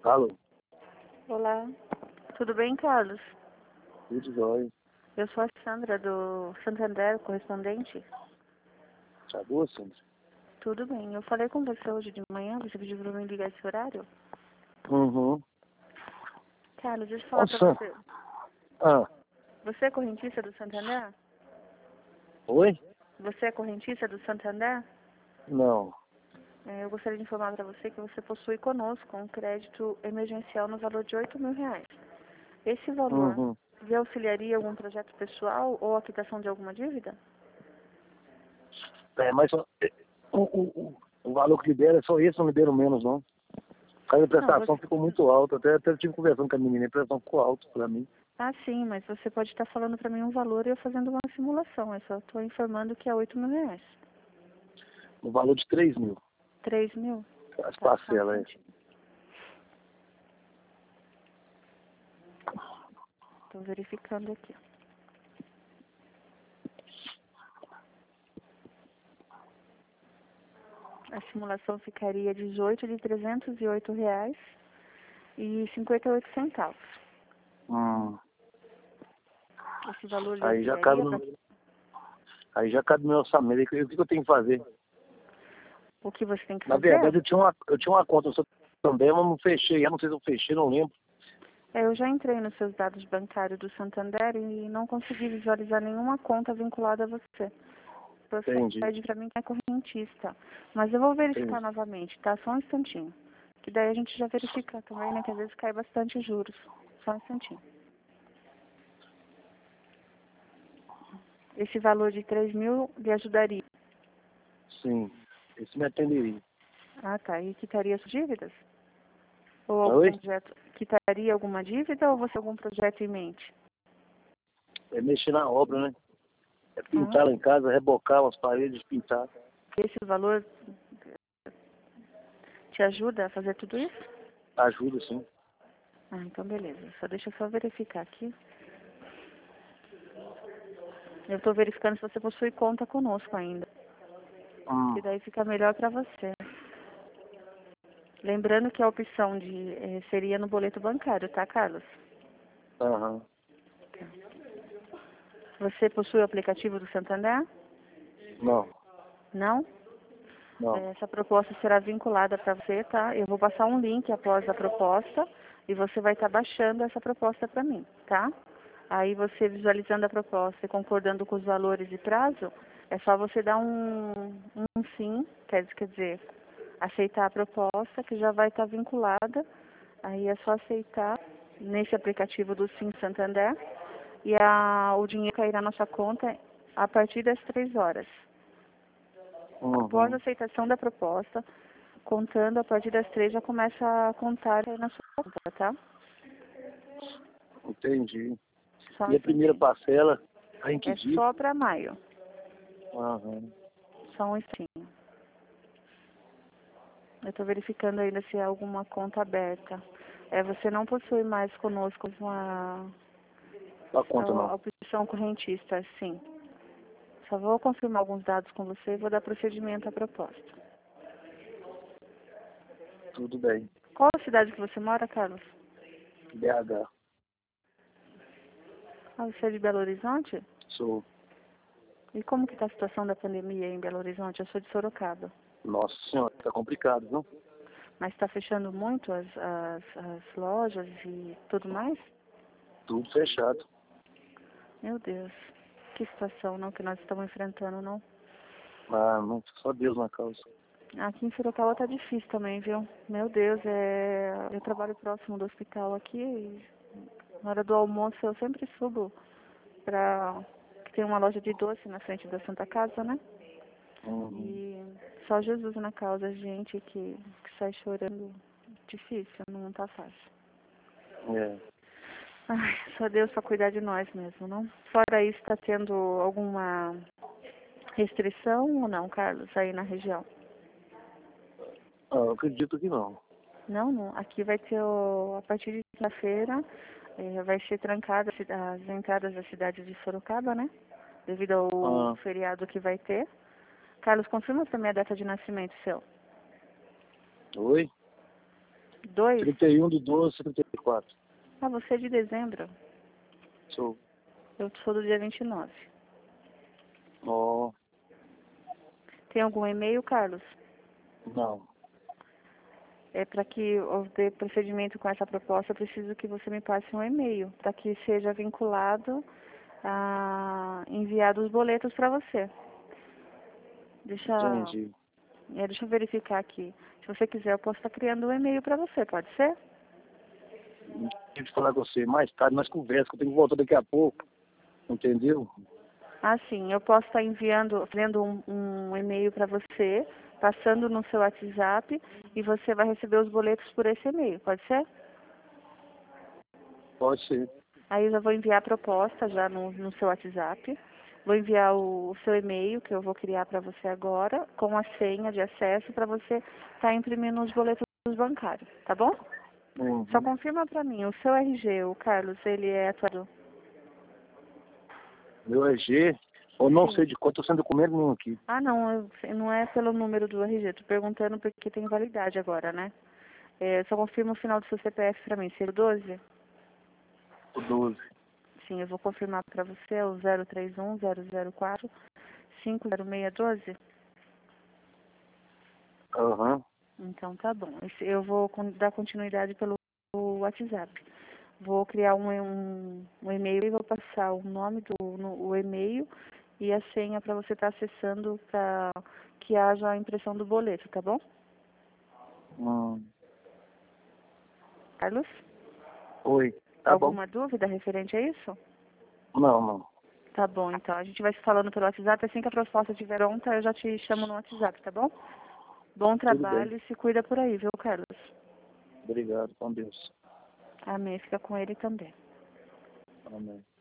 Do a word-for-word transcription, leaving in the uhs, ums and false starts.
Alô? Olá, tudo bem, Carlos? Tudo jóia. Eu sou a Sandra, do Santander, correspondente. Tá boa, Sandra? Tudo bem, eu falei com você hoje de manhã, você pediu para mim ligar esse horário? Uhum. Carlos, deixa eu falar Ô, para Sandra. você. Ah, Você é correntista do Santander? oi? Você é correntista do Santander? Não. É, eu gostaria de informar para você que você possui conosco um crédito emergencial no valor de oito mil reais. Esse valor Uhum. lhe auxiliaria em algum projeto pessoal ou a quitação de alguma dívida? É, mas só- é, o, o, o, o valor que libera é só esse, não libera menos, não. Por causa da Não, prestação você... ficou muito alta. Até, até eu tive conversando com a menina, a prestação ficou alta pra mim. Ah, sim, mas você pode estar falando para mim um valor e eu fazendo uma simulação. Eu só estou informando que é oito mil reais. No valor de três mil. Três mil? As Tá, só um parcelas, é. instantinho. Estou verificando aqui. A simulação ficaria dezoito de trezentos e oito reais e cinquenta e oito centavos. Hum. Esse valor lhe Aí já cabe auxiliaria no, para aí já cabe no meu orçamento. E o que que eu tenho que fazer? o que você tem que Na fazer? verdade, eu tinha uma, eu tinha uma conta também, mas não fechei. Eu não sei se eu fechei, não lembro. É, eu já entrei nos seus dados bancários do Santander e não consegui visualizar nenhuma conta vinculada a você. Você Entendi. pede para mim que é correntista. Mas eu vou verificar Entendi. novamente, tá? Só um instantinho. Que daí a gente já verifica também, né? Que às vezes cai bastante juros. Só um instantinho. Esse valor de três mil lhe ajudaria. Sim. Esse me atenderia. Ah, tá. E quitaria as dívidas? Ou algum Oi? projeto? Quitaria alguma dívida ou você tem algum projeto em mente? É mexer na obra, né? É Ah, pintar lá em casa, rebocar as paredes, pintar. esse valor te ajuda a fazer tudo isso? Ajuda, sim. Ah, então beleza. Só deixa eu só verificar aqui. Eu estou verificando se você possui conta conosco ainda. Que Hum. daí fica melhor para você. Lembrando que a opção de eh, seria no boleto bancário, tá, Carlos? Aham. Você possui o aplicativo do Santander? Não. Não? Não. Eh, Essa proposta será vinculada para você, tá? Eu vou passar um link após a proposta e você vai estar baixando essa proposta para mim, tá? Aí você visualizando a proposta e concordando com os valores e prazo, é só você dar um, um sim, quer, quer dizer, aceitar a proposta que já vai estar vinculada. Aí é só aceitar nesse aplicativo do Sim Santander e a, o dinheiro cairá na sua conta a partir das três horas. Após a Uhum. aceitação da proposta, contando a partir das três já começa a contar aí na sua conta, tá? Entendi. Só um E a primeira instantinho. parcela, tá em que É dia? só para maio. Aham. Só um instantinho. Eu estou verificando ainda se há alguma conta aberta. É, você não possui mais conosco uma Dá a conta, a não. opção correntista, sim. Só vou confirmar alguns dados com você e vou dar procedimento à proposta. Tudo bem. Qual a cidade que você mora, Carlos? B H. Ah, você é de Belo Horizonte? Sou. E como que está a situação da pandemia em Belo Horizonte? Eu sou de Sorocaba. Nossa senhora, tá complicado, viu? Mas está fechando muito as, as, as lojas e tudo mais? Tudo fechado. Meu Deus. Que situação, não, que nós estamos enfrentando, não? Ah, não, só Deus na causa. Aqui em Sorocaba tá difícil também, viu? Meu Deus, é... eu trabalho próximo do hospital aqui e na hora do almoço eu sempre subo pra... que tem uma loja de doce na frente da Santa Casa, né? Uhum. E só Jesus na causa, gente que, que sai chorando. Difícil, não tá fácil. É. Ai, só Deus pra cuidar de nós mesmo, não? Fora isso, tá tendo alguma restrição ou não, Carlos, aí na região? Ah, eu acredito que não. Não, não. Aqui vai ter, o, a partir de quinta-feira, eh, vai ser trancada a cida- as entradas da cidade de Sorocaba, né? Devido ao Ah, feriado que vai ter. Carlos, confirma também a data de nascimento seu. oi? dois? trinta e um do doze, setenta e quatro. Ah, você é de dezembro. Sou. Eu sou do dia vinte e nove. Ó, Tem algum e-mail, Carlos? não. É para que eu dê procedimento com essa proposta, eu preciso que você me passe um e-mail, para que seja vinculado a enviar os boletos para você. Deixa, Entendi. é, deixa eu verificar aqui. Se você quiser, eu posso estar criando um e-mail para você, pode ser? Tive que falar com você mais tarde, nós conversa, que eu tenho que voltar daqui a pouco. Entendeu? Ah, sim. Eu posso estar enviando, fazendo um, um e-mail para você, passando no seu WhatsApp, e você vai receber os boletos por esse e-mail, pode ser? Pode ser. Aí eu já vou enviar a proposta já no, no seu WhatsApp. Vou enviar o, o seu e-mail, que eu vou criar para você agora, com a senha de acesso para você estar imprimindo os boletos bancários, tá bom? Uhum. Só confirma para mim, o seu R G, o Carlos, ele é atuado? Meu R G, eu não Sim. sei de quanto, eu sem documento nenhum aqui. Ah, não, eu- não é pelo número do R G, tô perguntando porque tem validade agora, né? É, só confirma o final do seu C P F para mim, ser o doze? O doze. Sim, eu vou confirmar para você, é o zero três um zero zero quatro cinco zero seis um doze. Aham. Então tá bom. Esse- Eu vou con- dar continuidade pelo WhatsApp. Vou criar um, um, um e-mail e vou passar o nome do no, o e-mail e a senha para você estar acessando para que haja a impressão do boleto, tá bom? Hum. Carlos? Oi. Tá bom? Alguma dúvida referente a isso? Não, não. Tá bom, então. A gente vai se falando pelo WhatsApp. Assim que a proposta estiver pronta, eu já te chamo no WhatsApp, tá bom? Bom Tudo bem. trabalho e se cuida por aí, viu, Carlos? Obrigado, com Deus. Amém. Fica com ele também. Amém.